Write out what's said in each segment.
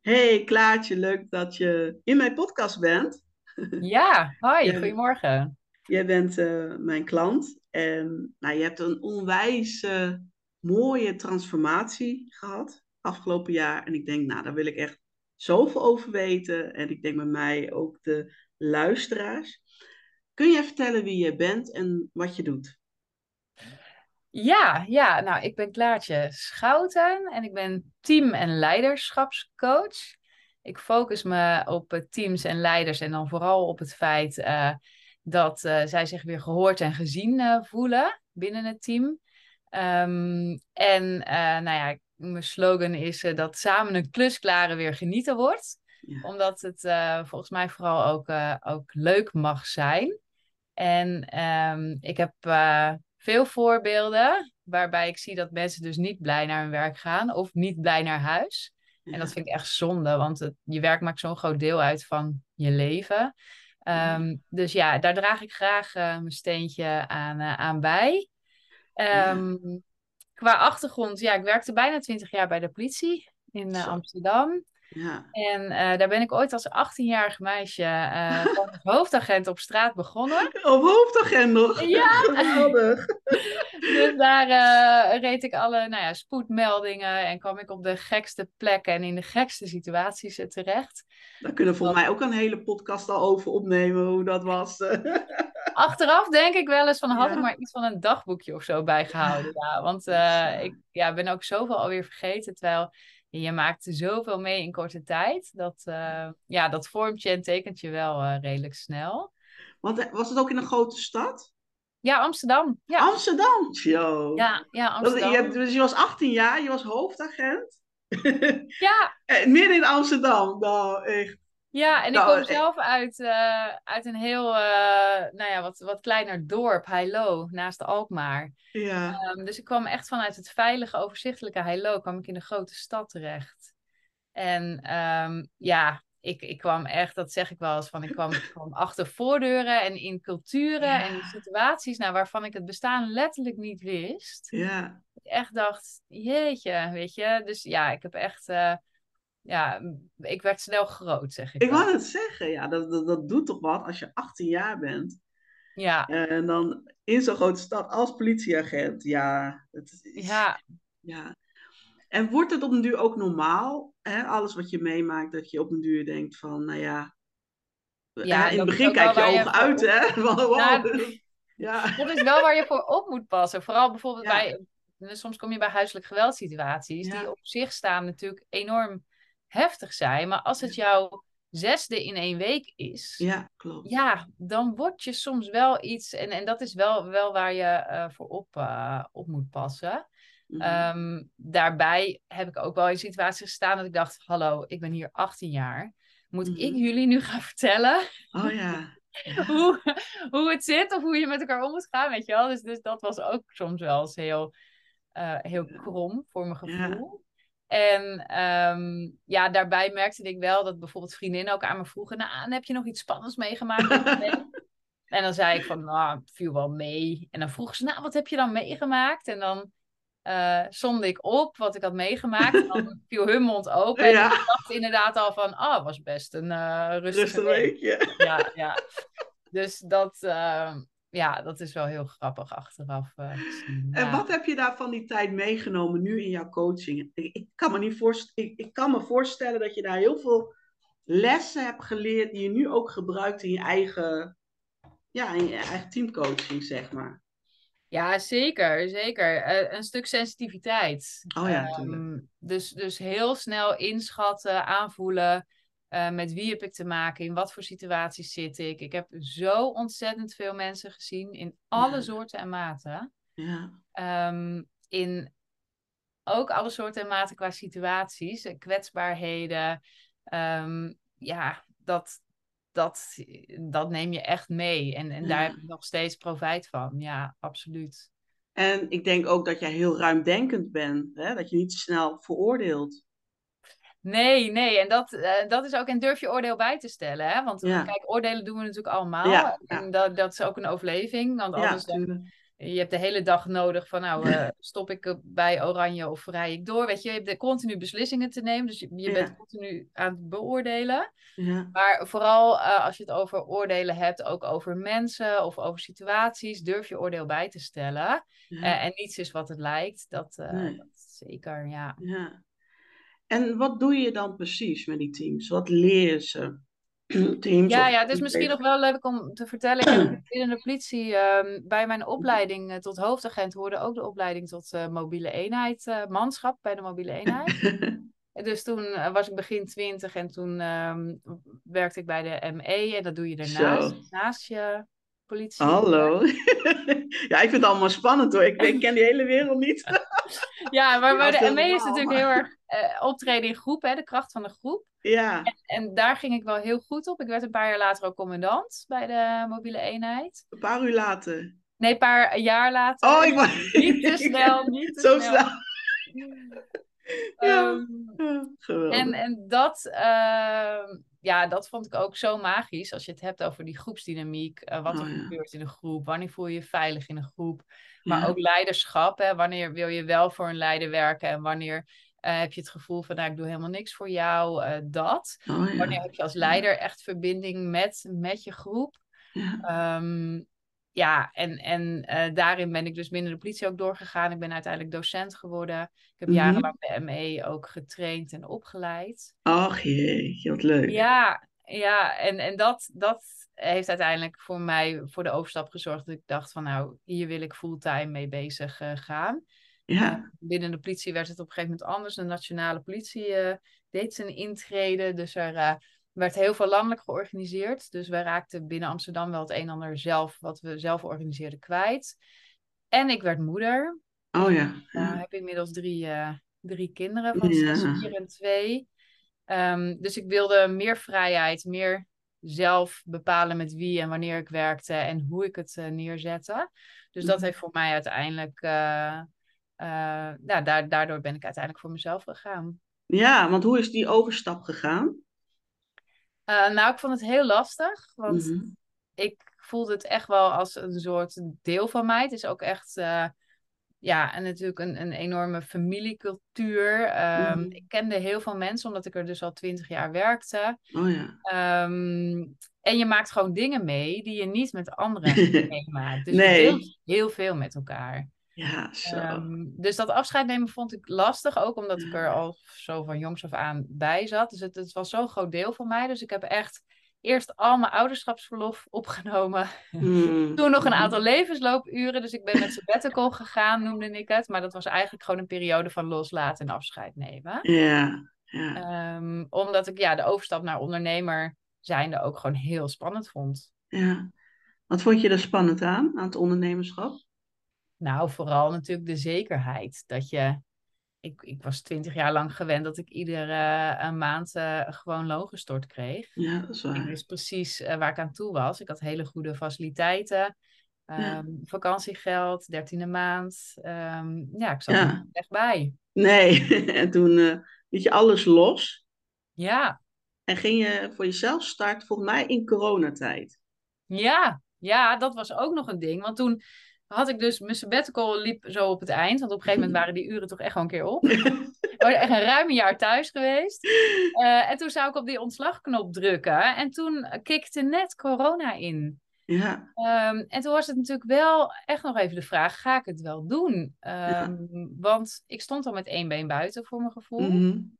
Hey Klaartje, leuk dat je in mijn podcast bent. Ja, hoi, Jij, goedemorgen. jij bent mijn klant en nou, je hebt een onwijs mooie transformatie gehad afgelopen jaar. En ik denk, nou, daar wil ik echt zoveel over weten. En ik denk bij mij ook de luisteraars. Kun je vertellen wie je bent en wat je doet? Ja, nou, ik ben Klaartje Schouten en ik ben team- en leiderschapscoach. Ik focus me op teams en leiders en dan vooral op het feit dat zij zich weer gehoord en gezien voelen binnen het team. Nou ja, mijn slogan is dat samen een klus klaren weer genieten wordt. Ja, Omdat het volgens mij vooral ook leuk mag zijn. En ik heb veel voorbeelden waarbij ik zie dat mensen dus niet blij naar hun werk gaan of niet blij naar huis. En dat ja, vind ik echt zonde, want je werk maakt zo'n groot deel uit van je leven. Dus ja, daar draag ik graag mijn steentje aan bij. ja, Ehm, Qua achtergrond, ja, ik werkte bijna 20 jaar bij de politie in zo, Amsterdam. ja. En daar ben ik ooit als 18-jarig meisje gewoon als hoofdagent op straat begonnen. Op hoofdagenda, Ja, geweldig. dus daar reed ik alle nou ja, spoedmeldingen en kwam ik op de gekste plekken en in de gekste situaties terecht. Daar kunnen we volgens Dat- mij ook een hele podcast al over opnemen, hoe dat was. Achteraf denk ik wel eens van had ik Ja, maar iets van een dagboekje of zo bijgehouden. ja, Ja, want bizar. ik ben ook zoveel alweer vergeten. Terwijl je maakt zoveel mee in korte tijd. Dat vormt je en tekent je wel redelijk snel. Want was het ook in een grote stad? Ja, Amsterdam. Ja, Amsterdam, yo. ja, Je, Amsterdam. dus je was 18 jaar, je was hoofdagent. Ja, Midden in Amsterdam. Nou, echt. ja, en ik Nou, kom zelf uit een heel, nou ja, wat kleiner dorp, Heilo, naast Alkmaar. ja, Dus ik kwam echt vanuit het veilige, overzichtelijke Heilo, kwam ik in de grote stad terecht. En ja, ik kwam echt, dat zeg ik wel eens, van ik kwam achter voordeuren en in culturen en in ja, situaties, nou, waarvan ik het bestaan letterlijk niet wist. ja. Ik echt dacht, jeetje, weet je. Dus ja, ik heb echt, ja, ik werd snel groot, zeg ik Ik wel. wou het zeggen, ja, dat doet toch wat als je 18 jaar bent. Ja, En dan in zo'n grote stad als politieagent. Ja, het is, ja, ja. En wordt het op een duur ook normaal, hè? Alles wat je meemaakt, dat je op een duur denkt van, nou ja, ja, in en het dat is begin ook kijk wel je waar je ogen voor uit, op. hè? Van, wow, Nou, ja, dat is wel waar je voor op moet passen. Vooral bijvoorbeeld ja, bij, soms kom je bij huiselijk geweldsituaties, die ja, op zich staan natuurlijk enorm heftig zijn. Maar als het jouw zesde in 1 week is, ja, klopt. ja, dan word je soms wel iets, en dat is wel waar je voor op moet passen. Mhm, Daarbij heb ik ook wel in situaties gestaan dat ik dacht, hallo, ik ben hier 18 jaar. Moet ik mhm. jullie nu gaan vertellen Oh ja, ja, hoe, hoe het zit of hoe je met elkaar om moet gaan, weet je wel? Dus dat was ook soms wel eens heel krom voor mijn ja, gevoel. En ja, daarbij merkte ik wel dat bijvoorbeeld vriendinnen ook aan me vroegen, nou, en heb je nog iets spannends meegemaakt deze week? En dan zei ik van, nou, het viel wel mee. En dan vroegen ze, nou, wat heb je dan meegemaakt? En dan somde ik op wat ik had meegemaakt. En dan viel hun mond open. En ja, die dacht inderdaad al van, oh, het was best een rustige rustig week. weekje. Ja. Dus ja, dat is wel heel grappig achteraf gezien. En Ja. wat heb je daar van die tijd meegenomen nu in jouw coaching? Ik kan me niet ik kan me voorstellen dat je daar heel veel lessen hebt geleerd die je nu ook gebruikt in je eigen, ja, in je eigen teamcoaching, zeg maar. Ja, zeker, zeker. Een stuk sensitiviteit. Oh ja, tuurlijk. Dus heel snel inschatten, aanvoelen. Met wie heb ik te maken? In wat voor situaties zit ik? Ik heb zo ontzettend veel mensen gezien in alle Ja, soorten en maten. ja, In ook alle soorten en maten qua situaties, kwetsbaarheden. Ja, dat, dat neem je echt mee. En daar heb ja. ik nog steeds profijt van. Ja, absoluut. En ik denk ook dat jij heel ruimdenkend bent, hè? Dat je niet te snel veroordeelt. Nee. En dat is ook, en durf je oordeel bij te stellen, hè? Want Ja, kijk, oordelen doen we natuurlijk allemaal. ja, ja, En dat is ook een overleving. Want ja, anders tuurlijk. Je hebt de hele dag nodig van, nou, stop ik bij oranje of rij ik door? Weet je, je hebt continu beslissingen te nemen. Dus je bent Ja, continu aan het beoordelen. ja, Maar vooral als je het over oordelen hebt, ook over mensen of over situaties, durf je oordeel bij te stellen. ja, En niets is wat het lijkt. nee, Dat zeker, ja. ja. En wat doe je dan precies met die teams? Wat leer je ze? Teams Ja, of ja, het is misschien nog collega's? wel leuk om te vertellen. Ik heb binnen de politie bij mijn opleiding tot hoofdagent hoorde ook de opleiding tot mobiele eenheid, manschap bij de mobiele eenheid. Dus toen was ik begin 20 en toen werkte ik bij de ME en dat doe je Zo, daarnaast, naast je politie. hallo. Ja, ik vind het allemaal spannend hoor. Ik ken die hele wereld niet. Ja, maar Ja, bij de stel ME is normaal, natuurlijk heel maar erg optreden in groep, hè, de kracht van de groep. ja, En daar ging ik wel heel goed op. Ik werd een paar jaar later ook commandant bij de mobiele eenheid. een paar uur later. Nee, een paar jaar Oh, later. ik wou... Niet te snel, niet te Zo snel. snel. Ja, Ehm, ja, geweldig. en dat, ja, dat vond ik ook zo magisch. Als je het hebt over die groepsdynamiek. Wat er Oh ja, gebeurt in een groep. Wanneer voel je je veilig in een groep. Maar ja, ook leiderschap. Hè, wanneer wil je wel voor een leider werken. En wanneer heb je het gevoel van, nou, ik doe helemaal niks voor jou. Dat. oh Wanneer ja, heb je als ja, leider echt verbinding met je groep. ja. Ehm, ja, en daarin ben ik dus binnen de politie ook doorgegaan. Ik ben uiteindelijk docent geworden. Ik heb Mhm. jarenlang de ME ook getraind en opgeleid. Ach jee, wat leuk. Ja, ja, en dat heeft uiteindelijk voor mij voor de overstap gezorgd dat ik dacht van nou, hier wil ik fulltime mee bezig gaan. Ja, Binnen de politie werd het op een gegeven moment anders. De nationale politie deed zijn intrede, dus er werd heel veel landelijk georganiseerd. Dus wij raakten binnen Amsterdam wel het een en ander zelf, wat we zelf organiseerden, kwijt. En ik werd moeder. oh Ik ja, ja, heb inmiddels drie kinderen van 6, ja, 4 en 2. Dus ik wilde meer vrijheid, meer zelf bepalen met wie en wanneer ik werkte en hoe ik het neerzette. Dus dat heeft voor mij uiteindelijk, nou, daardoor ben ik uiteindelijk voor mezelf gegaan. ja, want hoe is die overstap gegaan? Nou, ik vond het heel lastig, want Mhm, ik voelde het echt wel als een soort deel van mij. Het is ook echt, ja, en natuurlijk een enorme familiecultuur. Ik mhm. kende heel veel mensen, omdat ik er dus al 20 jaar werkte. Oh ja. Ehm, en je maakt gewoon dingen mee die je niet met anderen meemaakt. Dus je Nee, deelt heel veel met elkaar. ja, zo. Dus dat afscheid nemen vond ik lastig, ook omdat ik Ja. er al zo van jongs af aan bij zat. Dus het was zo'n groot deel van mij. Dus ik heb echt eerst al mijn ouderschapsverlof opgenomen. Mm, Toen nog een aantal mhm. levensloopuren. Dus ik ben met sabbatical gegaan, noemde ik het. Maar dat was eigenlijk gewoon een periode van loslaten en afscheid nemen. Ja, ja, Omdat ik ja, de overstap naar ondernemer zijnde ook gewoon heel spannend vond. ja. Wat vond je er spannend aan het ondernemerschap? Nou, vooral natuurlijk de zekerheid dat je ik was 20 jaar lang gewend dat ik iedere maand gewoon loon gestort kreeg. Ja, dat is Ik waar. wist precies waar ik aan toe was. Ik had hele goede faciliteiten. Ja, Vakantiegeld, 13e maand. Ja, ik zat er niet ja. echt bij. Nee, en toen liet je alles los Ja, en ging je voor jezelf starten, volgens mij in coronatijd. ja, ja, dat was ook nog een ding. Want toen had ik dus mijn sabbatical liep zo op het eind. Want op een gegeven moment waren die uren toch echt gewoon een keer op. Ik was echt een ruim een jaar thuis geweest. En toen zou ik op die ontslagknop drukken. En toen kikte net corona in. Ja, En toen was het natuurlijk wel echt nog even de vraag: ga ik het wel doen? ja. Want ik stond al met één been buiten voor mijn gevoel. Mhm.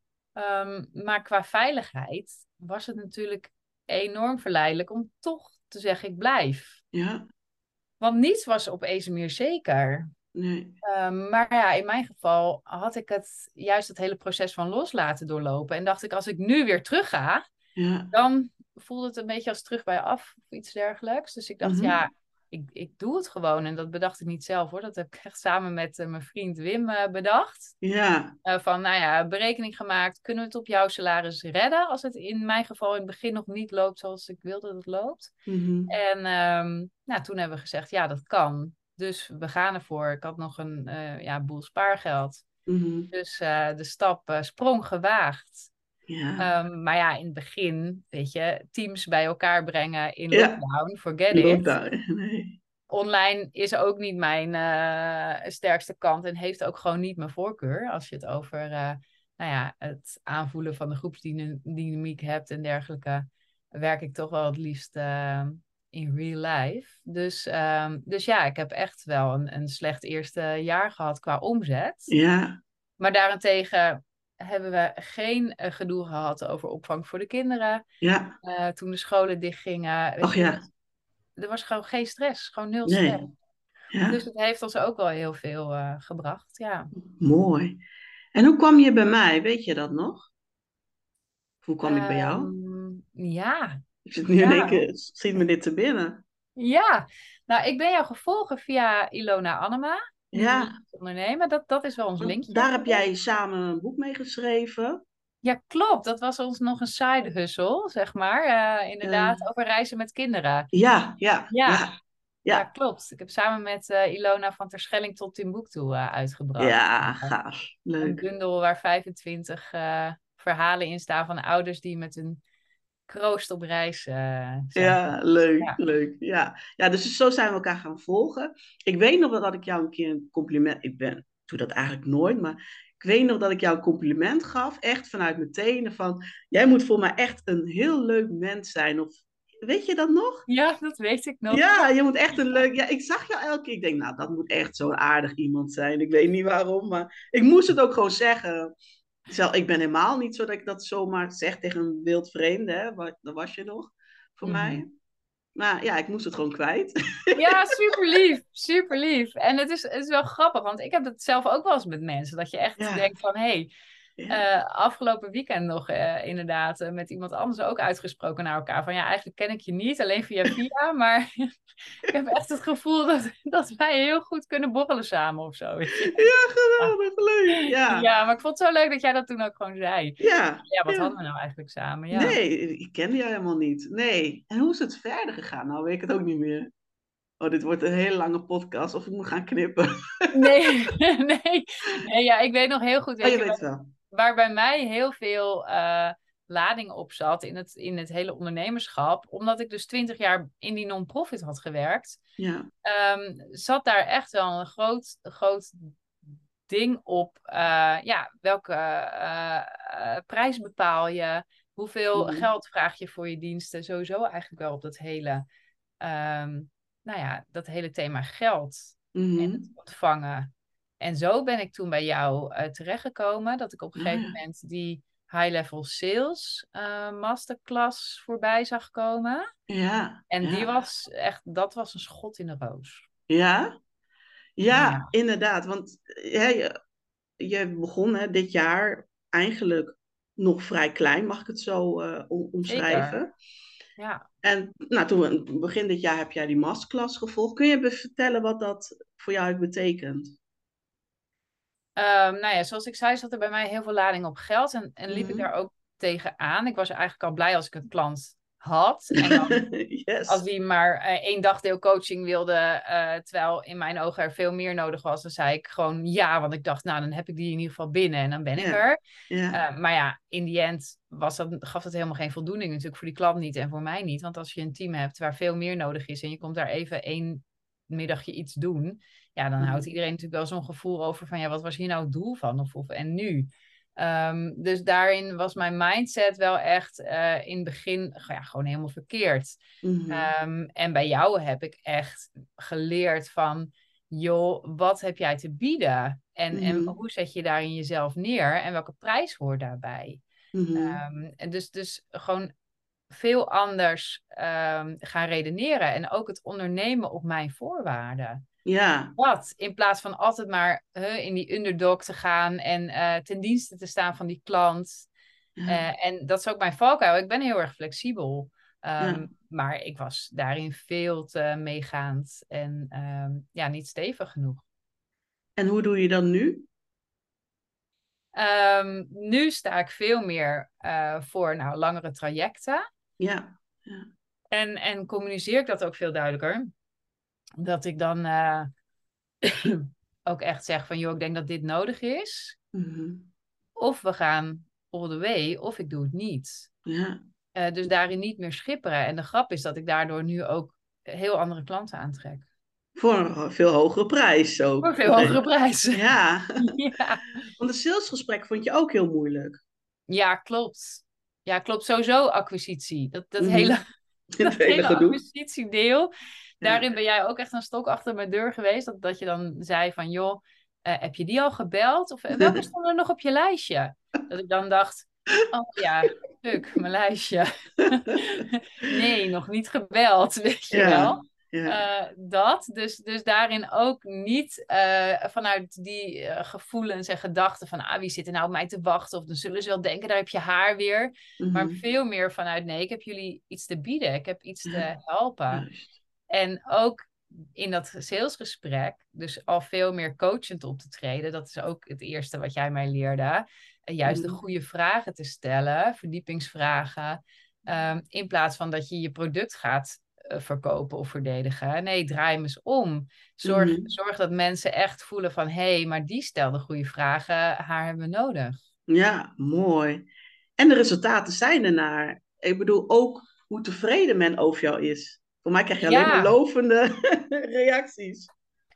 Maar qua veiligheid was het natuurlijk enorm verleidelijk om toch te zeggen: ik blijf. Ja, Want niets was opeens meer zeker. nee. Maar ja, in mijn geval had ik het juist het hele proces van loslaten doorlopen. En dacht ik, als ik nu weer terug ga, Ja. dan voelde het een beetje als terug bij af of iets dergelijks. Dus ik dacht, Mhm. ja, ik doe het gewoon. En dat bedacht ik niet zelf hoor. Dat heb ik echt samen met mijn vriend Wim bedacht. Ja. Van, nou ja, berekening gemaakt. Kunnen we het op jouw salaris redden? Als het in mijn geval in het begin nog niet loopt zoals ik wil dat het loopt. Mhm. En nou, toen hebben we gezegd, ja, dat kan. Dus we gaan ervoor. Ik had nog een ja, boel spaargeld. Mhm. Dus de stap sprong gewaagd. Ja. Maar ja, in het begin, weet je, teams bij elkaar brengen in Ja. lockdown, forget it. Lockdown. Nee. online is ook niet mijn sterkste kant en heeft ook gewoon niet mijn voorkeur. Als je het over het aanvoelen van de groepsdynamiek hebt en dergelijke, werk ik toch wel het liefst in real life. Dus ja, ik heb echt wel een slecht eerste jaar gehad qua omzet. Ja, Maar daarentegen hebben we geen gedoe gehad over opvang voor de kinderen. ja. Toen de scholen dichtgingen, weet Ach je, ja, er was gewoon geen stress, gewoon nul stress. nee. Dus Ja, het heeft ons ook wel heel veel gebracht, ja. mooi. En hoe kwam je bij mij? Weet je dat nog? Hoe kwam ik bij jou? Ja, Ik zit nu in één ja, keer, schiet me dit te binnen. ja. Nou, ik ben jou gevolgd via Ilona Annema, Nieuw Ja, Liefdes Ondernemen. Dat is wel ons want linkje daar heb geweest. jij samen een boek mee geschreven. Ja, klopt. Dat was ons nog een side hustle, zeg maar. Eh, Inderdaad, over reizen met kinderen. ja, ja, Ja, ja, ja, ja. klopt. Ik heb samen met Ilona van Terschelling tot Timbuktu uitgebracht. Ja, gaaf. Een Leuk. bundel waar 25 verhalen in staan van ouders die met hun kroost op reis zijn. Ja, leuk, Ja. leuk. Ja. Ja, dus zo zijn we elkaar gaan volgen. Ik weet nog wel dat ik jou een keer een compliment... doe dat eigenlijk nooit, maar ik weet nog dat ik jou een compliment gaf. Echt vanuit mijn tenen van... Jij moet voor mij echt een heel leuk mens zijn. Of weet je dat nog? Ja, dat weet ik nog. Ja, Ja. je moet echt een leuk... Ja, ik zag jou elke keer. Ik denk, nou, dat moet echt zo'n aardig iemand zijn. Ik weet niet waarom, maar ik moest het ook gewoon zeggen. Ik ben helemaal niet zo dat ik dat zomaar zeg tegen een wild vreemde. Hè? Dat was je nog voor Mhm. mij. Maar ja, ik moest het gewoon kwijt. Ja, super lief. Super lief. En het is wel grappig, want ik heb het zelf ook wel eens met mensen. Dat je echt Ja, denkt van, hé, ja. afgelopen weekend nog inderdaad met iemand anders ook uitgesproken naar elkaar. Van ja, eigenlijk ken ik je niet, alleen via via. Maar ik heb echt het gevoel dat wij heel goed kunnen borrelen samen of zo. Weet je? Ja, Ja. geweldig, leuk. Ja, Ja, maar ik vond het zo leuk dat jij dat toen ook gewoon zei. ja, Ja, wat hadden ja. we nou eigenlijk samen? Ja. Nee, ik kende jou helemaal niet. Nee. En hoe is het verder gegaan? Nou, weet ik het ook niet meer. Oh, dit wordt een hele lange podcast of ik moet gaan knippen. Nee, nee. Nee, ja, ik weet nog heel goed, Oh, weet je je, weet het wel. waar bij mij heel veel lading op zat in het hele ondernemerschap, omdat ik dus 20 jaar in die non-profit had gewerkt, Ja. zat daar echt wel een groot ding op. Ja, welke prijs bepaal je? Hoeveel Mhm. geld vraag je voor je diensten? Sowieso eigenlijk wel op dat hele, ehm, nou ja, dat hele thema geld en het Mhm. ontvangen. En zo ben ik toen bij jou terechtgekomen, dat ik op een Oh gegeven ja. moment die high-level sales masterclass voorbij zag komen. Ja, En die ja. was echt, dat was een schot in de roos. Ja, ja, Ja, inderdaad. Want je begon hè, dit jaar eigenlijk nog vrij klein, mag ik het zo zeker. omschrijven. Ja. En nou, toen begin dit jaar heb jij die masterclass gevolgd. Kun je me vertellen wat dat voor jou heeft betekend? Nou ja, zoals ik zei, zat er bij mij heel veel lading op geld. En liep ik daar Mhm. ook tegenaan. Ik was eigenlijk al blij als ik een klant had. En dan als Yes. die maar 1 dagdeel coaching wilde, terwijl in mijn ogen er veel meer nodig was, dan zei ik gewoon ja, want ik dacht, nou, dan heb ik die in ieder geval binnen en dan ben ik Ja, er. ja. Maar ja, in die end gaf dat helemaal geen voldoening natuurlijk voor die klant niet en voor mij niet. Want als je een team hebt waar veel meer nodig is en je komt daar even 1 middagje iets doen, ja, dan houdt Mhm. iedereen natuurlijk wel zo'n gevoel over van ja, wat was hier nou het doel van? En nu? Dus daarin was mijn mindset wel echt in het begin ja, gewoon helemaal verkeerd. Mhm. En bij jou heb ik echt geleerd van, joh, wat heb jij te bieden? En Mhm. hoe zet je daarin jezelf neer? En welke prijs hoort daarbij? Mhm. En dus gewoon veel anders gaan redeneren. En ook het ondernemen op mijn voorwaarden. Ja, Wat? In plaats van altijd maar in die underdog te gaan en ten dienste te staan van die klant. ja, En dat is ook mijn valkuil. Ik ben heel erg flexibel. ja. Maar ik was daarin veel te meegaand en ja, niet stevig genoeg. En hoe doe je dat nu? Nu sta ik veel meer voor nou, langere trajecten. Ja, ja. En communiceer ik dat ook veel duidelijker. Dat ik dan ook echt zeg van, joh, ik denk dat dit nodig is. Mhm. Of we gaan all the way, of ik doe het niet. Ja, Dus daarin niet meer schipperen. En de grap is dat ik daardoor nu ook heel andere klanten aantrek. Voor een veel hogere prijs Voor ook. een veel hogere prijs. Ja, Ja. want een salesgesprek vond je ook heel moeilijk. Ja, klopt. Ja, klopt. Sowieso acquisitie. Dat hele, Mhm. Het dat hele hele gedoe. acquisitiedeel. Ja. Daarin ben jij ook echt een stok achter mijn deur geweest. Dat je dan zei van, joh, heb je die al gebeld? Of welke stonden er nog op je lijstje? Dat ik dan dacht, oh ja, fuck, mijn lijstje. Nee, nog niet gebeld, weet je Ja, wel. ja. Dus daarin ook niet vanuit die gevoelens en gedachten van wie zit er nou op mij te wachten? Of dan zullen ze wel denken, daar heb je haar weer. Maar Mhm. veel meer vanuit, nee, ik heb jullie iets te bieden. Ik heb iets Ja, te helpen. juist. En ook in dat salesgesprek, dus al veel meer coachend op te treden. Dat is ook het eerste wat jij mij leerde. Juist de Mhm. goede vragen te stellen, verdiepingsvragen. In plaats van dat je je product gaat verkopen of verdedigen. Nee, draai hem eens om. Mhm. Zorg dat mensen echt voelen van, hé, maar die stelde goede vragen, haar hebben we nodig. Ja, mooi. En de resultaten zijn ernaar. Ik bedoel ook hoe tevreden men over jou is. Voor mij krijg je alleen maar Ja, lovende reacties.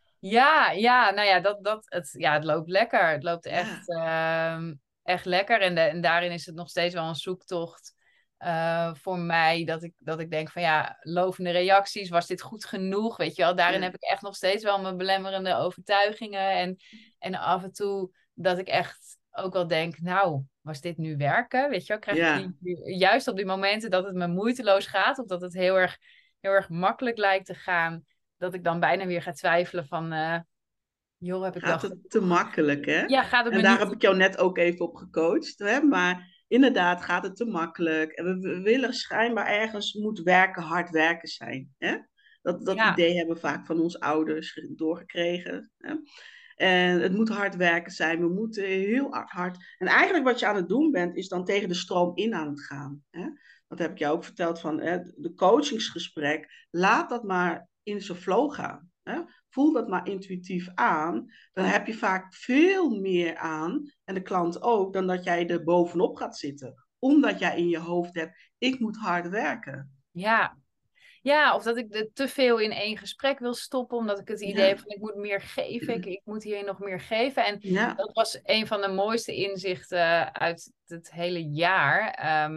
ja, nou ja, het loopt lekker. Het loopt Ja, echt lekker. En daarin is het nog steeds wel een zoektocht voor mij. Dat ik denk van ja, lovende reacties, was dit goed genoeg? Weet je wel, daarin ja, heb ik echt nog steeds wel mijn belemmerende overtuigingen. En af en toe dat ik echt ook wel denk, nou, was dit nu werken? Weet je wel, krijg ik ja. juist op die momenten dat het me moeiteloos gaat, of dat het heel erg makkelijk lijkt te gaan, dat ik dan bijna weer ga twijfelen van, joh, heb ik wel Gaat het te genoeg? makkelijk, hè? Ja, gaat het En me daar heb niet... ik jou net ook even op gecoacht, hè? Maar inderdaad gaat het te makkelijk. En we willen schijnbaar ergens moet werken, hard werken zijn, hè? Dat Ja, idee hebben we vaak van onze ouders doorgekregen, hè? En het moet hard werken zijn. We moeten heel hard. En eigenlijk wat je aan het doen bent, is dan tegen de stroom in aan het gaan. Hè? Dat heb ik jou ook verteld van hè, de coachingsgesprek. Laat dat maar in zijn flow gaan. Hè? Voel dat maar intuïtief aan. Dan heb je vaak veel meer aan, en de klant ook, dan dat jij er bovenop gaat zitten. Omdat jij in je hoofd hebt, ik moet hard werken. ja. Ja, of dat ik er te veel in één gesprek wil stoppen, omdat ik het idee heb Ja, van ik moet meer geven, ik moet hier nog meer geven. En ja, dat was een van de mooiste inzichten uit het hele jaar,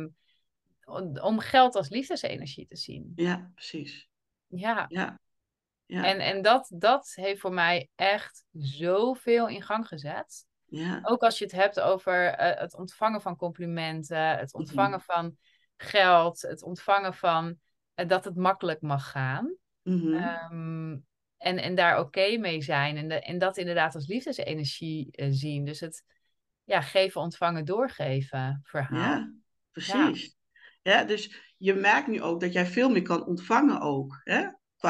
om geld als liefdesenergie te zien. ja, precies. Ja, Ja, ja, en dat heeft voor mij echt zoveel in gang gezet. ja. Ook als je het hebt over het ontvangen van complimenten, het ontvangen Mhm. van geld, het ontvangen van dat het makkelijk mag gaan. Mhm. Ehm, en daar oké mee zijn. En dat inderdaad als liefdesenergie zien. Dus het ja, geven, ontvangen, doorgeven verhaal. Ja, Ja, precies. Ja, dus je merkt nu ook dat jij veel meer kan ontvangen ook, hè?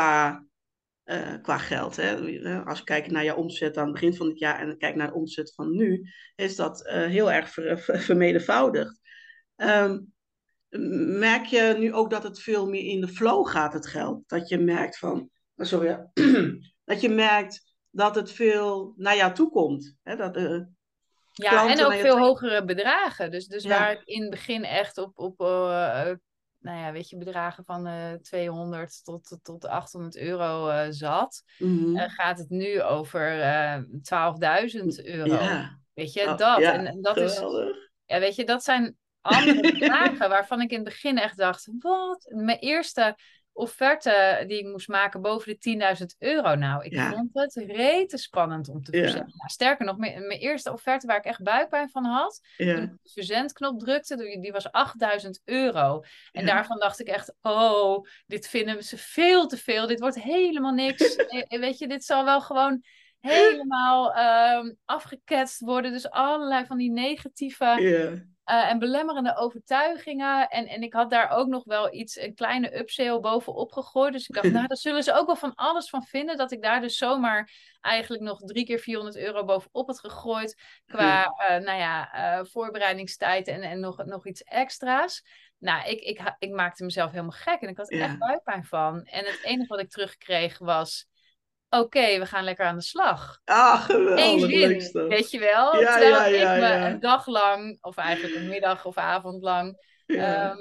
Qua geld. Hè? Als je kijkt naar je omzet aan het begin van het jaar en kijkt naar de omzet van nu, is dat heel erg vermenigvoudigd. Ehm, Merk je nu ook dat het veel meer in de flow gaat, het geld? Dat je merkt van, sorry, dat je merkt dat het veel naar jou toe komt. Hè? Dat ja, en klanten ook naar je veel toe. hogere bedragen. Dus waar Ja. ik in het begin echt op nou ja, weet je, bedragen van 200 tot 800 euro zat, Mhm. gaat het nu over 12.000 euro. Ja. Weet je, Oh, dat. ja, En dat is, geweldig. ja, weet je, dat zijn andere bedragen waarvan ik in het begin echt dacht, wat? Mijn eerste offerte die ik moest maken boven de 10.000 euro. Nou, ik Ja, vond het rete spannend om te ja, verzenden. Nou, sterker nog, mijn eerste offerte waar ik echt buikpijn van had, toen ik ja, de verzendknop drukte, die was 8.000 euro. En ja. daarvan dacht ik echt, oh, dit vinden ze veel te veel. Dit wordt helemaal niks. Weet je, dit zal wel gewoon helemaal afgeketst worden. Dus allerlei van die negatieve Ja, en belemmerende overtuigingen. En ik had daar ook nog wel een kleine upsale bovenop gegooid. Dus ik dacht, nou, daar zullen ze ook wel van alles van vinden. Dat ik daar dus zomaar eigenlijk nog 3 keer 400 euro bovenop had gegooid. Qua, nou ja, voorbereidingstijd en nog iets extra's. Nou, ik maakte mezelf helemaal gek en ik had er echt ja. buikpijn van. En het enige wat ik terugkreeg was, oké, we gaan lekker aan de slag. Ah, Eén geweldig, leuk zin, zo. weet je wel. Ja, Terwijl ja, ik ja, me een ja. dag lang, of eigenlijk een middag of avond lang, Ja, ehm,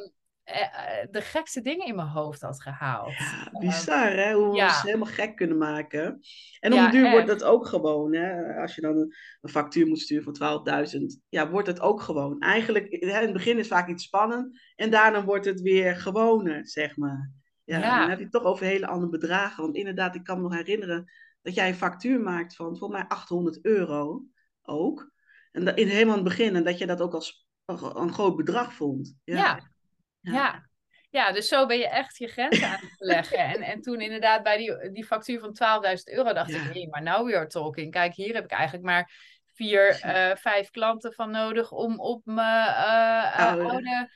de gekste dingen in mijn hoofd had gehaald. Ja, bizar hè, hoe we ons Ja, helemaal gek kunnen maken. En om de ja, duur wordt dat echt. ook gewoon, hè. Als je dan een factuur moet sturen van 12.000, ja, wordt het ook gewoon. Eigenlijk, hè, in het begin is vaak iets spannend en daarna wordt het weer gewoner, zeg maar. Ja, dan Ja, heb je het toch over hele andere bedragen. Want inderdaad, ik kan me nog herinneren dat jij een factuur maakt van volgens mij 800 euro ook. En helemaal in het begin, en dat je dat ook als een groot bedrag vond. Ja, ja, ja, ja. Ja, dus zo ben je echt je grenzen aan het verleggen. En toen inderdaad bij die factuur van 12.000 euro dacht ik, ja, hé, maar now we are talking. Kijk, hier heb ik eigenlijk maar 4, precies. 5 klanten van nodig om op mijn Oude. oude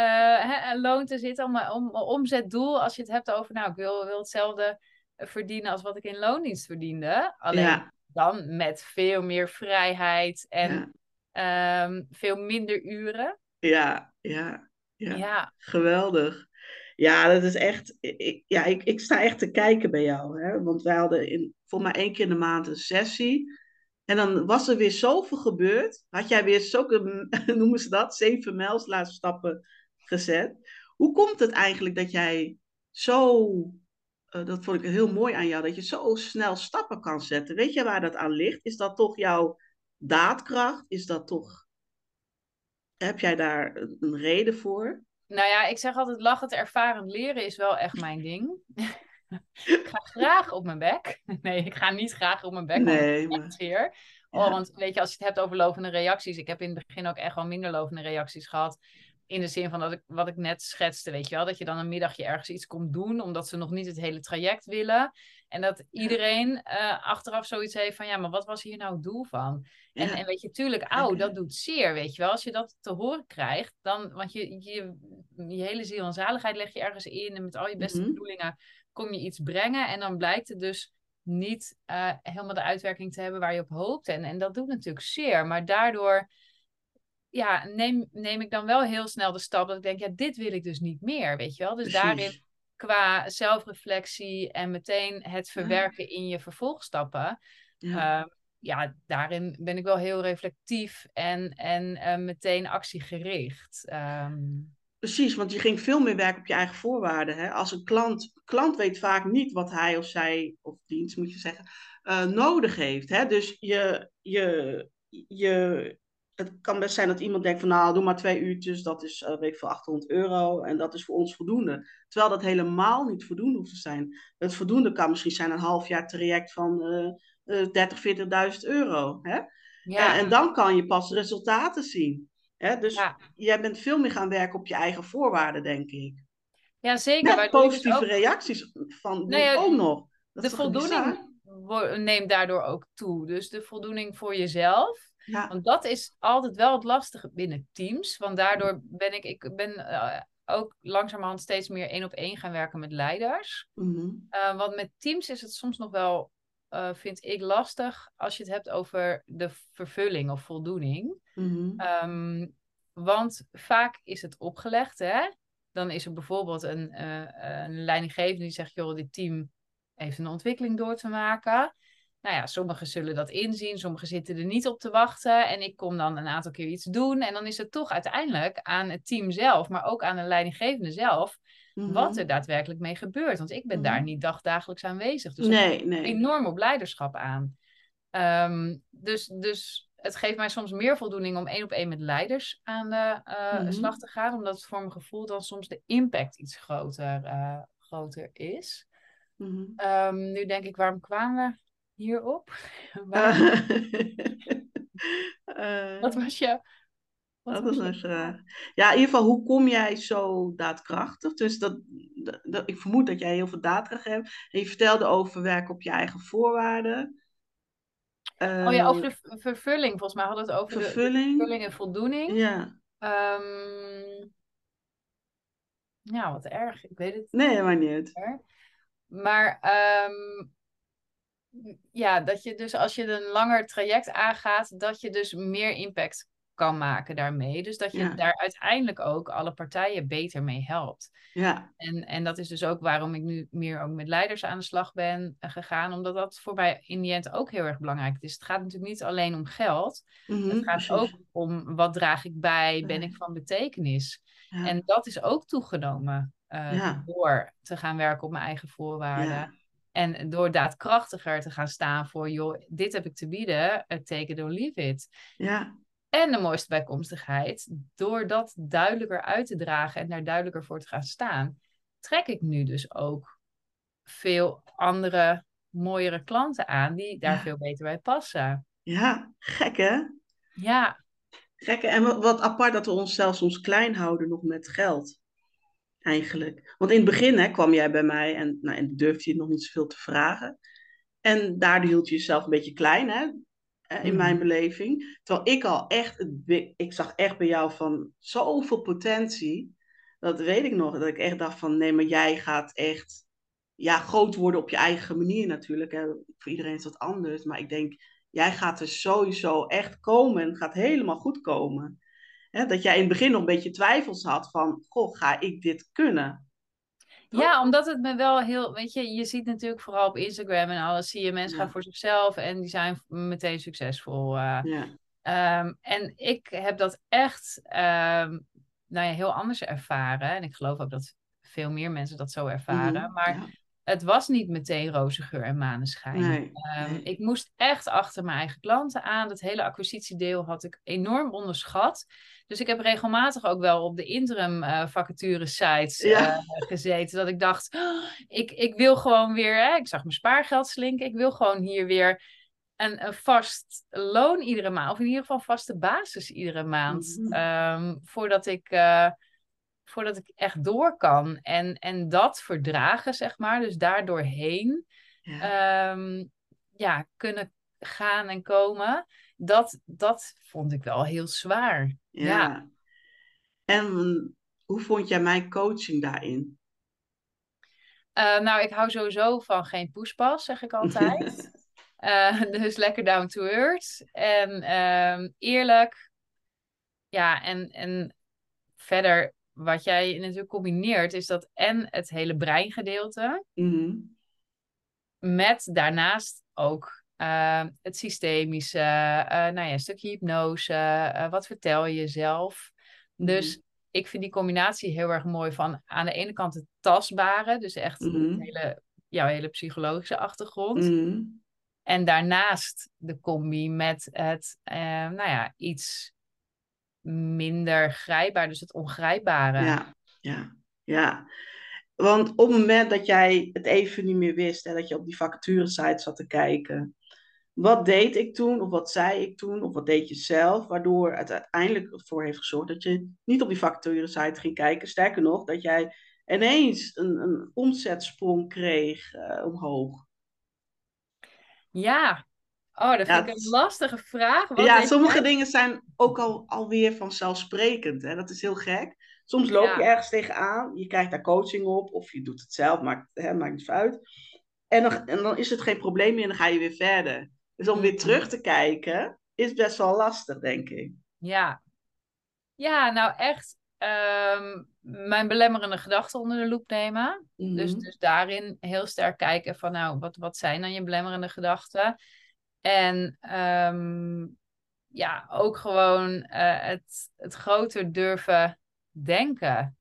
loon te zitten. Om mijn omzetdoel, als je het hebt over, nou, ik wil hetzelfde verdienen als wat ik in loondienst verdiende. Alleen Ja, dan met veel meer vrijheid en ja. veel minder uren. Ja, ja, ja. Ja, Geweldig. Ja, dat is echt. Ik sta echt te kijken bij jou. Hè? Want wij hadden voor mij 1 keer in de maand een sessie. En dan was er weer zoveel gebeurd. Had jij weer zulke, noemen ze dat, 7 mijlslaarstappen gezet. Hoe komt het eigenlijk dat jij zo, dat vond ik heel mooi aan jou, dat je zo snel stappen kan zetten? Weet je waar dat aan ligt? Is dat toch jouw daadkracht? Is dat toch, heb jij daar een reden voor? nou ja, ik zeg altijd lachend ervarend leren is wel echt mijn ding. Ik ga graag op mijn bek. Nee, ik ga niet graag op mijn bek, want ik Nee, vind het maar echt zeer. Oh, ja, want weet je, als je het hebt over lovende reacties. Ik heb in het begin ook echt wel minder lovende reacties gehad. In de zin van wat ik net schetste, weet je wel. Dat je dan een middagje ergens iets komt doen, omdat ze nog niet het hele traject willen. En dat ja, iedereen achteraf zoiets heeft van, ja, maar wat was hier nou het doel van? En ja, weet je, tuurlijk, gek hè? dat doet zeer, weet je wel. Als je dat te horen krijgt, dan, want je hele ziel en zaligheid leg je ergens in en met al je beste Mhm. bedoelingen kom je iets brengen en dan blijkt het dus niet helemaal de uitwerking te hebben waar je op hoopt. En dat doet natuurlijk zeer, maar daardoor ja, neem ik dan wel heel snel de stap dat ik denk, ja, dit wil ik dus niet meer, weet je wel. Dus daarin Precies. qua zelfreflectie en meteen het Ja, verwerken in je vervolgstappen, ja. uh, ja, daarin ben ik wel heel reflectief en meteen actiegericht. Precies, want je ging veel meer werken op je eigen voorwaarden. Hè? Als een klant weet vaak niet wat hij of zij, of dienst moet je zeggen, nodig heeft. Hè? Dus je, het kan best zijn dat iemand denkt van nou, doe maar 2 uurtjes, dat is weet ik veel, 800 euro en dat is voor ons voldoende. Terwijl dat helemaal niet voldoende hoeft te zijn. Het voldoende kan misschien zijn een half jaar traject van 30, 40.000 euro. Hè? En Ja, dan kan je pas resultaten zien. Hè? Dus ja, jij bent veel meer gaan werken op je eigen voorwaarden, denk ik. ja, zeker. Met Waardoor je dus positieve ook reacties van nou doen ja, ook nog. Dat is de toch bizar? voldoening neemt daardoor ook toe. Dus de voldoening voor jezelf. Ja. Want dat is altijd wel het lastige binnen teams. Want daardoor ik ben ook langzamerhand steeds meer 1-op-1 gaan werken met leiders. Mhm. Want met teams is het soms nog wel, vind ik, lastig als je het hebt over de vervulling of voldoening. Mhm. Ehm, want vaak is het opgelegd, hè? Dan is er bijvoorbeeld een leidinggevende die zegt, joh, dit team heeft een ontwikkeling door te maken. Nou ja, sommigen zullen dat inzien, sommigen zitten er niet op te wachten. En ik kom dan een aantal keer iets doen. En dan is het toch uiteindelijk aan het team zelf, maar ook aan de leidinggevende zelf, wat er Mhm. daadwerkelijk mee gebeurt. Want ik ben daar Mhm. niet dagdagelijks aanwezig. Dus dat komt Nee, nee. enorm op leiderschap aan. Dus het geeft mij soms meer voldoening om 1-op-1 met leiders aan de slag Mhm. te gaan, omdat het voor mijn gevoel dan soms de impact iets groter is. Mhm. Nu denk ik, waarom kwamen we hierop? Eh, Waarom? eh, Wat was je, wat dat is was een je vraag. vraag? Ja, in ieder geval, hoe kom jij zo daadkrachtig? Dus ik vermoed dat jij heel veel daadkracht hebt. En je vertelde over werken op je eigen voorwaarden. Oh ja, over Eh, de vervulling. Volgens mij hadden we het over de vervulling. vervulling en voldoening. Ja. Ehm, ja, wat erg. Ik weet het Nee, niet maar niet. meer. Maar ja, dat je dus als je een langer traject aangaat, dat je dus meer impact kan maken daarmee. Dus dat je daar uiteindelijk ook alle partijen beter mee helpt. Ja. En dat is dus ook waarom ik nu meer ook met leiders aan de slag ben gegaan. Omdat dat voor mij in die end ook heel erg belangrijk is. Het gaat natuurlijk niet alleen om geld. Het gaat Precies. ook om wat draag ik bij, ben ik van betekenis. Ja. En dat is ook toegenomen door te gaan werken op mijn eigen voorwaarden. Ja. En door daadkrachtiger te gaan staan voor, joh, dit heb ik te bieden, take it or leave it. Ja. En de mooiste bijkomstigheid, door dat duidelijker uit te dragen en daar duidelijker voor te gaan staan, trek ik nu dus ook veel andere, mooiere klanten aan die daar veel beter bij passen. Ja, gek hè? Ja. Gek hè? En wat apart dat we onszelf soms klein houden nog met geld. Eigenlijk. Want in het begin kwam jij bij mij en durfde je nog niet zoveel te vragen. En daardoor hield je jezelf een beetje klein, hè? In mijn beleving. Terwijl ik al echt, ik zag echt bij jou van zoveel potentie. Dat weet ik nog. Dat ik echt dacht van, nee, maar jij gaat echt, groot worden op je eigen manier natuurlijk. Hè. Voor iedereen is dat anders. Maar ik denk, jij gaat er sowieso echt komen en gaat helemaal goed komen. Hè, dat jij in het begin nog een beetje twijfels had van, goh, ga ik dit kunnen? Toch? Ja, omdat het me wel heel, weet je, je ziet natuurlijk vooral op Instagram en alles, zie je mensen gaan Ja. voor zichzelf en die zijn meteen succesvol. Ja. En ik heb dat echt heel anders ervaren. En ik geloof ook dat veel meer mensen dat zo ervaren. Maar het was niet meteen roze geur en maneschijn. Nee. Ik moest echt achter mijn eigen klanten aan. Dat hele acquisitiedeel had ik enorm onderschat. Dus ik heb regelmatig ook wel op de interim vacature sites gezeten. Dat ik dacht, ik wil gewoon weer, ik zag mijn spaargeld slinken. Ik wil gewoon hier weer een vast loon iedere maand. Of in ieder geval vaste basis iedere maand. Voordat ik echt door kan. En dat verdragen, zeg maar. Dus daardoorheen kunnen gaan en komen. Dat vond ik wel heel zwaar. Ja. En hoe vond jij mijn coaching daarin? Nou, ik hou sowieso van geen poespas, zeg ik altijd. Dus lekker down to earth. En eerlijk. Ja, en verder, wat jij natuurlijk combineert, is dat en het hele breingedeelte, met daarnaast ook het systemische, een stukje hypnose, wat vertel je jezelf. Dus ik vind die combinatie heel erg mooi van aan de ene kant het tastbare, dus echt jouw hele psychologische achtergrond. En daarnaast de combi met het, iets minder grijpbaar, dus het ongrijpbare. Ja. Want op het moment dat jij het even niet meer wist en dat je op die vacaturesite zat te kijken, wat deed ik toen, of wat zei ik toen, of wat deed je zelf, waardoor het uiteindelijk ervoor heeft gezorgd dat je niet op die vacaturesite ging kijken. Sterker nog, dat jij ineens een omzetsprong kreeg omhoog. Ja, dat vind ik een lastige vraag. Wat sommige dingen zijn ook alweer vanzelfsprekend. Hè? Dat is heel gek. Soms loop je ergens tegenaan, je krijgt daar coaching op, of je doet het zelf, maakt niet uit. En dan is het geen probleem meer en dan ga je weer verder. Dus om weer terug te kijken, is best wel lastig, denk ik. Ja, nou echt mijn belemmerende gedachten onder de loep nemen. Dus daarin heel sterk kijken van, nou, wat zijn dan je belemmerende gedachten? En ook gewoon het groter durven denken.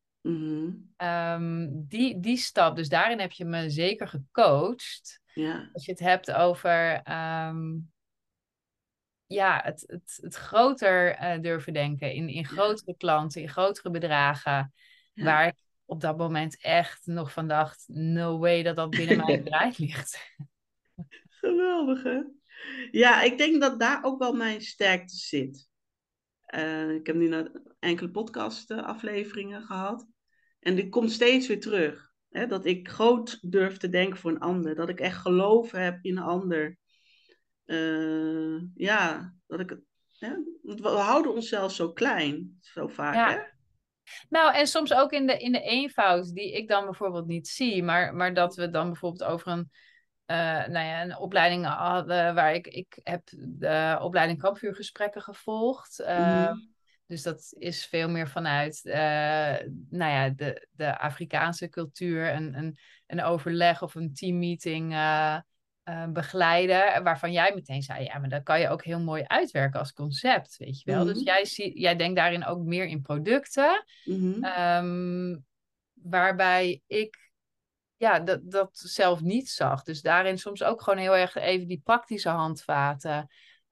Die stap, dus daarin heb je me zeker gecoacht. Als je het hebt over het groter durven denken in grotere klanten, in grotere bedragen. Waar ik op dat moment echt nog van dacht, no way dat binnen mijn bereik ligt. Geweldig, hè? Ja, ik denk dat daar ook wel mijn sterkte zit. Ik heb nu enkele podcast-afleveringen gehad. En die komt steeds weer terug. Hè? Dat ik groot durf te denken voor een ander. Dat ik echt geloof heb in een ander. Dat ik... We houden onszelf zo klein. Zo vaak, hè? Nou, en soms ook in de eenvoud die ik dan bijvoorbeeld niet zie. Maar dat we dan bijvoorbeeld over een opleiding hadden waar ik heb de opleiding kampvuurgesprekken gevolgd. Mhm. Dus dat is veel meer vanuit de Afrikaanse cultuur, een overleg of een teammeeting begeleiden, waarvan jij meteen zei, ja, maar dat kan je ook heel mooi uitwerken als concept, weet je wel. Dus Mhm. jij denkt daarin ook meer in producten, Mhm. ehm, waarbij ik dat zelf niet zag. Dus daarin soms ook gewoon heel erg even die praktische handvaten.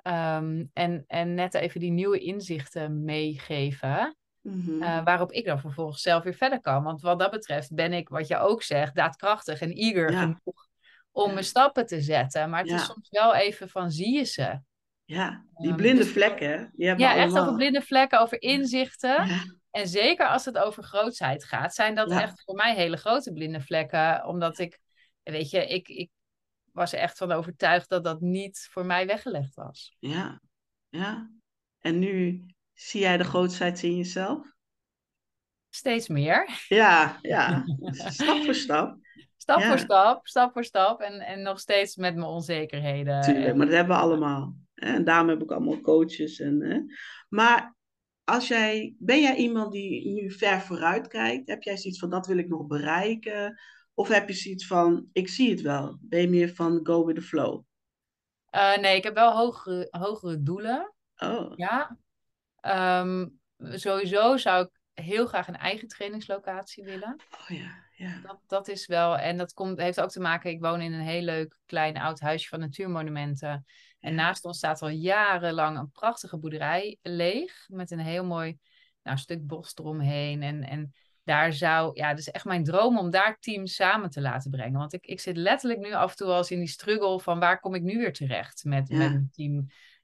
En net even die nieuwe inzichten meegeven. Mhm. Waarop ik dan vervolgens zelf weer verder kan. Want wat dat betreft ben ik, wat je ook zegt, daadkrachtig en eager Ja, genoeg om mijn ja, stappen te zetten. Maar het is ja, soms wel even van, zie je ze? ja. Die blinde Dus vlekken, hè, die hebben we ja, echt over allemaal. blinde vlekken, over inzichten. Ja, En zeker als het over grootsheid gaat, zijn dat ja, echt voor mij hele grote blinde vlekken. Omdat weet je, ik was er echt van overtuigd dat dat niet voor mij weggelegd was. ja, ja. En nu zie jij de grootheid in jezelf? Steeds meer. Ja, ja. Stap voor stap. Stap voor Ja, stap, stap voor stap. En nog steeds met mijn onzekerheden. tuurlijk. Maar dat hebben we allemaal. Hè. En daarom heb ik allemaal coaches. Maar ben jij iemand die nu ver vooruit kijkt? Heb jij zoiets van, dat wil ik nog bereiken? Of heb je zoiets van, ik zie het wel? Ben je meer van, go with the flow? Nee, ik heb wel hogere doelen. Oh, Ja. Ehm, Sowieso zou ik heel graag een eigen trainingslocatie willen. oh ja, ja. Dat is wel, en dat heeft ook te maken, ik woon in een heel leuk klein oud huisje van natuurmonumenten. En Ja, naast ons staat al jarenlang een prachtige boerderij leeg, met een heel mooi stuk bos eromheen. En daar het is echt mijn droom om daar teams samen te laten brengen. Want ik zit letterlijk nu af en toe al eens in die struggle van waar kom ik nu weer terecht met ja, mijn team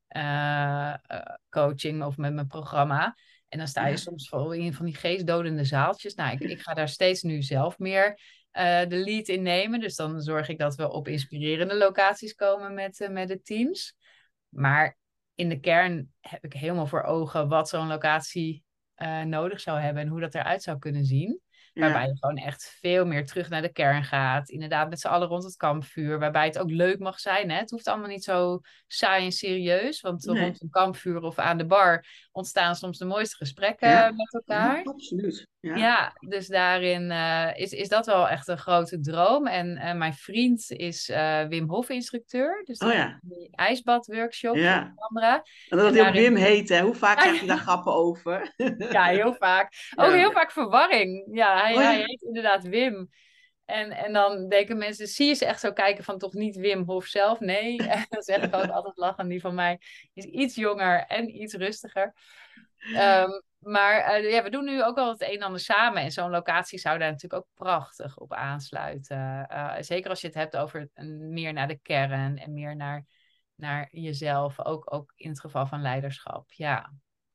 coaching of met mijn programma. En dan sta je ja. soms voor in van die geestdodende zaaltjes. Nou, ik ga daar steeds nu zelf meer de lead in nemen. Dus dan zorg ik dat we op inspirerende locaties komen met de teams. Maar in de kern heb ik helemaal voor ogen wat zo'n locatie nodig zou hebben en hoe dat eruit zou kunnen zien. Waarbij Ja. je gewoon echt veel meer terug naar de kern gaat. Inderdaad, met z'n allen rond het kampvuur. Waarbij het ook leuk mag zijn. Hè? Het hoeft allemaal niet zo saai en serieus. Want Nee. rond een kampvuur of aan de bar ontstaan soms de mooiste Ja, gesprekken met ja, elkaar. absoluut. Ja. Ja, dus daarin is dat wel echt een grote droom. En mijn vriend is Wim Hof instructeur. Dus Oh die geeft ja, die ijsbadworkshops onder ja. andere. En dat En hij ook Wim daarin heet, hè? Hoe vaak krijg je daar grappen over? ja, heel vaak. Ook Ja. heel vaak verwarring. Ja, Oh hij ja. heet inderdaad Wim. En dan denken mensen, zie je ze echt zo kijken van toch niet Wim Hof zelf? Nee, en dan zeg ik ook altijd lachen. Die van mij is iets jonger en iets rustiger. Ehm, maar we doen nu ook wel het een en ander samen. En zo'n locatie zou daar natuurlijk ook prachtig op aansluiten. Zeker als je het hebt over meer naar de kern en meer naar jezelf. Ook in het geval van leiderschap. Ja,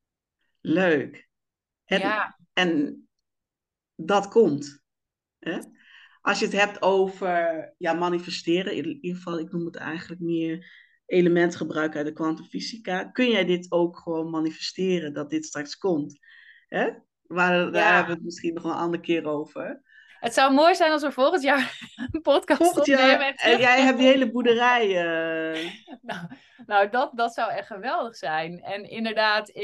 Leuk. ja, En dat komt. Hè? Als je het hebt over ja, manifesteren, in ieder geval, ik noem het eigenlijk meer element gebruiken uit de kwantumfysica. Kun jij dit ook gewoon manifesteren, dat dit straks komt? Hè? Maar daar hebben we ja. het misschien nog een andere keer over. Het zou mooi zijn als we volgend jaar een podcast Volgend opnemen jaar, en en jij hebt die terugkijken. hele boederij. Nou, nou dat zou echt geweldig zijn. En inderdaad,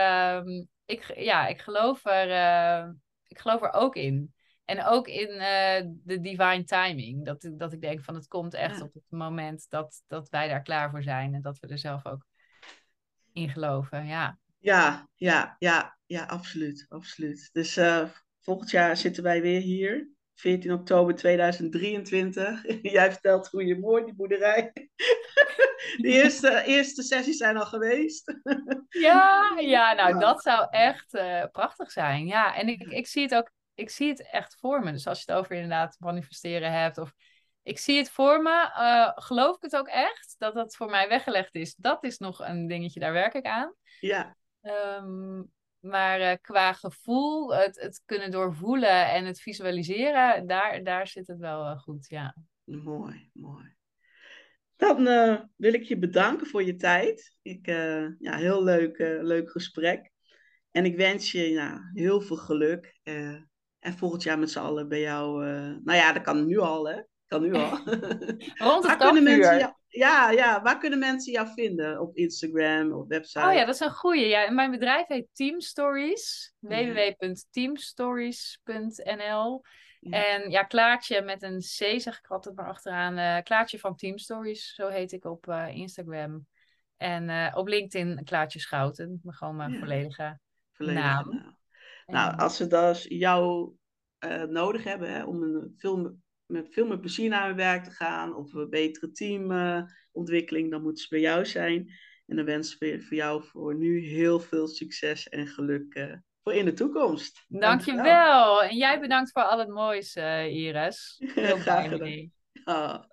ik geloof er ook in. En ook in de divine timing. Dat ik denk van het komt echt Ja, op het moment dat wij daar klaar voor zijn. En dat we er zelf ook in geloven. Ja. ja, ja, ja, ja, absoluut, absoluut. Dus volgend jaar zitten wij weer hier. 14 oktober 2023. Jij vertelt hoe je mooi die boerderij. De eerste sessies zijn al geweest. Ja, nou Ja, dat zou echt prachtig zijn. Ja, en ik zie het ook, ik zie het echt voor me. Dus als je het over inderdaad manifesteren hebt, of ik zie het voor me, geloof ik het ook echt dat dat voor mij weggelegd is. Dat is nog een dingetje, daar werk ik aan. ja, Ehm, maar qua gevoel, het kunnen doorvoelen en het visualiseren, daar zit het wel goed, ja. mooi, mooi. Dan wil ik je bedanken voor je tijd. Ja, heel leuk gesprek. En ik wens je heel veel geluk. En volgend jaar met z'n allen bij jou. Nou ja, dat kan nu al, hè? kan nu al. Rond het Waar kunnen mensen kampvuur. waar kunnen mensen jou vinden? Op Instagram, op Oh ja, website? dat is een goeie. Ja, mijn bedrijf heet Team Stories. Ja, www.teamstories.nl. ja, En ja, Klaartje met een C zeg ik altijd maar achteraan. Klaartje van Team Stories, zo heet ik op Instagram. En op LinkedIn Klaartje Schouten. Gewoon mijn ja. volledige Volledige naam. naam. Nou, En als ze dus jou nodig hebben hè, om met veel meer plezier naar hun werk te gaan of een betere teamontwikkeling, dan moeten ze bij jou zijn. En dan wensen we voor jou voor nu heel veel succes en geluk voor in de toekomst. Dankjewel. dankjewel. En jij bedankt voor al het moois, Iris. Heel Graag blij gedaan. mee. Ja.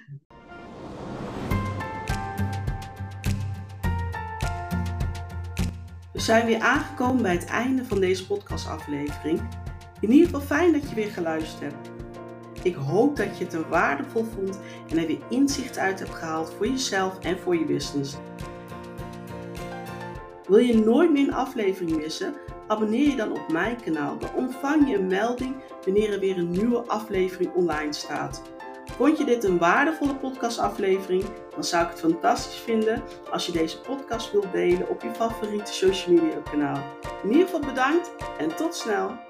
We zijn weer aangekomen bij het einde van deze podcastaflevering. In ieder geval fijn dat je weer geluisterd hebt. Ik hoop dat je het er waardevol vond en er weer inzicht uit hebt gehaald voor jezelf en voor je business. Wil je nooit meer een aflevering missen? Abonneer je dan op mijn kanaal. Dan ontvang je een melding wanneer er weer een nieuwe aflevering online staat. Vond je dit een waardevolle podcastaflevering? Dan zou ik het fantastisch vinden als je deze podcast wilt delen op je favoriete social media kanaal. In ieder geval bedankt en tot snel!